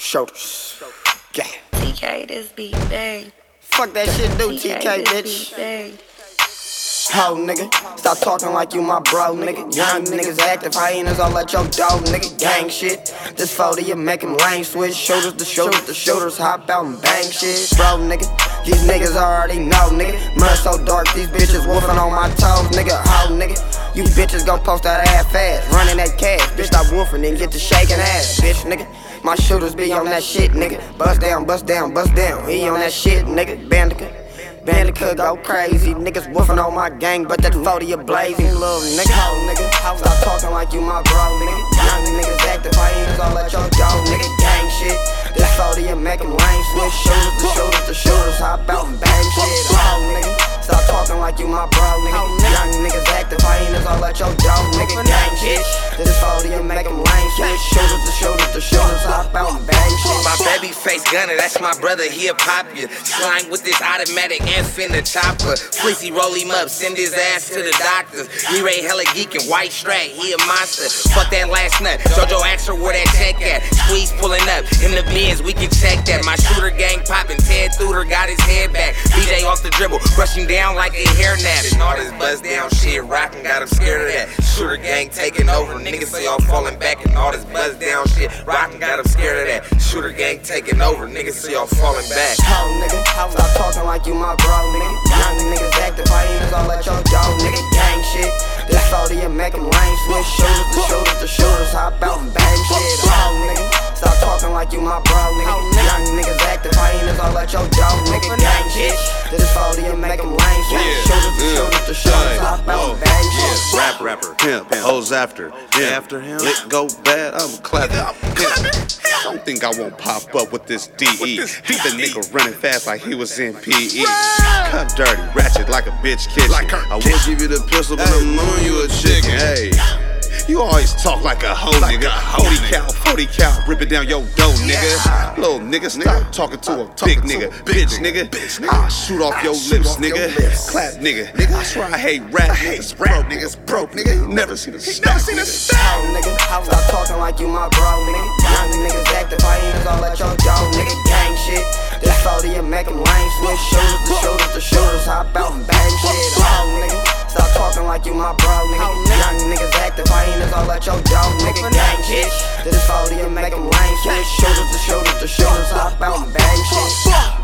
Shoulders. Yeah. TK, this beat bang. Fuck that shit, do TK, bitch. Ho, nigga, stop talking like you my bro, nigga. Young niggas active, hyenas all at your door, nigga. Gang shit. This photo, you make him lane switch. Shoulders to shoulders, the shoulders hop out and bang shit. Bro, nigga, these niggas already know, nigga. Mud so dark, these bitches woofing on my toes, nigga. Ho, nigga, you bitches gon' post that ass fast. Running that cash, bitch, stop woofing and get to shaking ass, bitch, nigga. My shooters be on that shit, nigga. Bust down, bust down, bust down. He on that shit, nigga. Bandicoot go crazy, niggas woofing on my gang, but that photo you blazing, little nigga. Ho, nigga, stop talking like you my bro, nigga. Young niggas active, hyenas all at your door, nigga. Gang shit, this photo you make him lame switch. Shooters to shooters, hop out and bang shit. Ho, nigga, stop talking like you my bro, nigga. Young niggas active, hyenas all at your door, nigga. Gang shit, this photo you make him lame switch. Shooters to shooters, hop out and bang shit. My baby face gunner, that's my brother, he'll pop you. Slime with this automatic and finna chopper. Fleecy roll him up, send his ass to the doctors. D-Ray hella geekin', white strat, he a monster. Fuck that last nut, JoJo asked her where that check at. Squeeze pulling up, in the bins, we can check that. My shooter gang poppin', Ted Thuder got his head back. BJ off the dribble, brushing down like a hair nap. And all this buzz down shit, rockin', got him scared of that. Shooter gang taking over, niggas say I'm falling back. And all this buzz down shit, rockin', got him scared of that. Shooter gang taking over, niggas say I'm falling back. Ho, nigga, stop talking like you my bro, nigga. Young niggas active, hyenas all at your door, nigga. Gang shit, this photo you make him lame switch. Shooters to shooters, hop out and bang shit. Ho, nigga, stop talking like you my bro, nigga. Young niggas active, hyenas all at your door, nigga. Gang shit, this photo you make him lame switch. Shooters to shooters, hop out and bang shit. Rapper, pimp, hoes after him. Lick go bad, I'm clapping. Don't think I won't pop up with this DE. The nigga running fast like he was in PE. Cut dirty, ratchet like a bitch kitchen. I would give you the pistol, but I'm knowing you a chicken. Hey, you always talk like a hoe, nigga. 40 cal, rip it down your dough, nigga. Little nigga, stop talking to a big nigga. Bitch, nigga. I'll shoot off your lips, nigga. Clap, nigga. I swear I hate rap niggas. Broke, nigga. You never seen a stack. Ho, nigga, stop talking like you my bro, nigga. Young niggas active, hyenas all at your door, nigga. Gang shit, this photo you make him lame switch. Shooters to shooters, hop out and bang shit. Ho, nigga, stop talking like you my bro, nigga. Young niggas active, hyenas all at your door, nigga. Gang shit, this photo you make him lame switch. Shooters to shooters, hop out and bang shit.